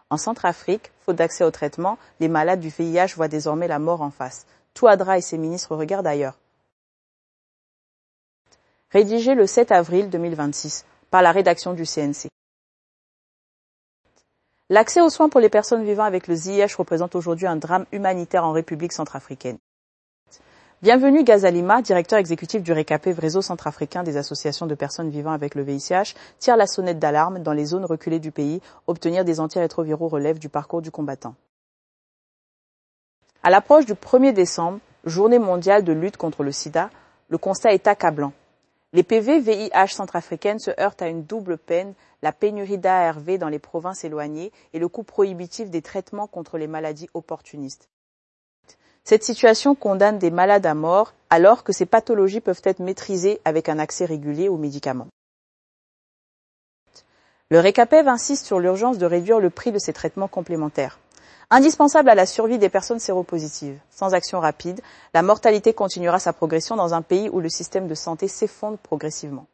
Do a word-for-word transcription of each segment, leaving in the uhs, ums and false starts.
En Centrafrique, faute d'accès au traitement, les malades du V I H voient désormais la mort en face. Touadéra et ses ministres regardent ailleurs. Rédigé le sept avril deux mille vingt-six par la rédaction du C N C. L'accès aux soins pour les personnes vivant avec le V I H représente aujourd'hui un drame humanitaire en République centrafricaine. Bienvenue Gazalima, directeur exécutif du RECAPEV, réseau centrafricain des associations de personnes vivant avec le V I C H, tire la sonnette d'alarme dans les zones reculées du pays. Obtenir des antirétroviraux relève du parcours du combattant. À l'approche du premier décembre, journée mondiale de lutte contre le sida, le constat est accablant. Les P V V I H centrafricaines se heurtent à une double peine, la pénurie d'A R V dans les provinces éloignées et le coût prohibitif des traitements contre les maladies opportunistes. Cette situation condamne des malades à mort alors que ces pathologies peuvent être maîtrisées avec un accès régulier aux médicaments. Le RECAPEV insiste sur l'urgence de réduire le prix de ces traitements complémentaires. Indispensable à la survie des personnes séropositives. Sans action rapide, la mortalité continuera sa progression dans un pays où le système de santé s'effondre progressivement.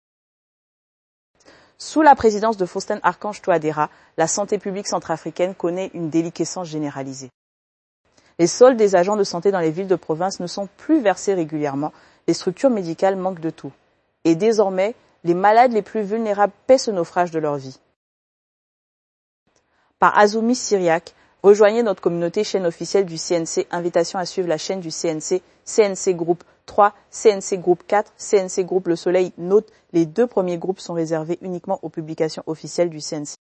Sous la présidence de Faustin Archange Touadéra, la santé publique centrafricaine connaît une déliquescence généralisée. Les soldes des agents de santé dans les villes de province ne sont plus versés régulièrement, les structures médicales manquent de tout. Et désormais, les malades les plus vulnérables paient ce naufrage de leur vie. Par Azumi Syriac, rejoignez notre communauté chaîne officielle du C N C, invitation à suivre la chaîne du C N C, C N C Groupe trois, C N C Groupe quatre, C N C Groupe Le Soleil. Note, les deux premiers groupes sont réservés uniquement aux publications officielles du C N C.